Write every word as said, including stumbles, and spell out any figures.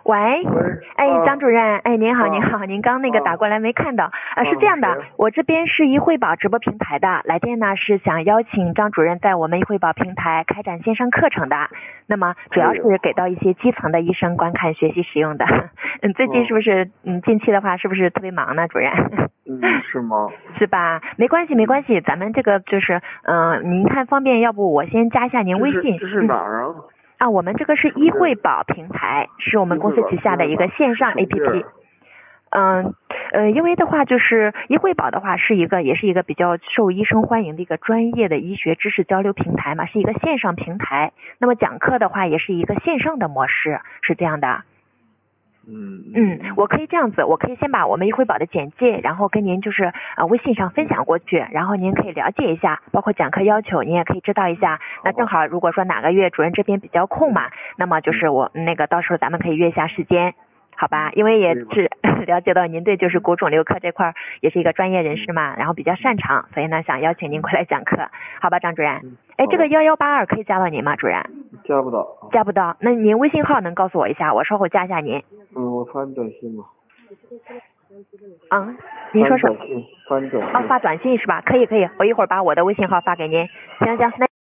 喂， 喂， 哎， 啊张主任，哎，您好， 啊您好，您刚那个啊打过来没看到啊？是啊这样的谁， 我这边是一惠宝直播平台的，来电呢是想邀请张主任在我们一惠宝平台开展线上课程的，那么主要哎呦是给到一些基层的医生观看、学习、使用的。嗯，最近哦是不是嗯近期的话是不是特别忙呢，主任？ 嗯，是吗？ 是吧？没关系，没关系，咱们这个就是嗯、呃您看方便，要不我先加一下您这微信， 是这是嗯。 哪儿啊？ 啊，我们这个是是不是医惠宝平台，是我们公司旗下的一个线上是什么地 A P P。 儿？ 嗯，呃，因为的话就是医惠宝的话是一个也是一个比较受医生欢迎的一个专业的医学知识交流平台嘛，是一个线上平台。那么讲课的话也是一个线上的模式，是这样的。 嗯嗯，我可以这样子，我可以先把我们医惠宝的简介，然后跟您就是呃微信上分享过去，然后您可以了解一下，包括讲课要求，您也可以知道一下。那正好，如果说哪个月主任这边比较空嘛，那么就是我那个到时候咱们可以约一下时间，好吧？因为也是了解到您对就是骨肿瘤科这块也是一个专业人士嘛，然后比较擅长，所以呢想邀请您过来讲课，好吧，张主任？哎，这个幺幺八二可以加到您吗，主任？ 加不到。 加不到，那您微信号能告诉我一下，我稍后加一下您。 嗯，我发你短信吧。 嗯，您说什么？ 发你短信，发你短信。 哦，发短信是吧？可以可以，我一会儿把我的微信号发给您。行行，那。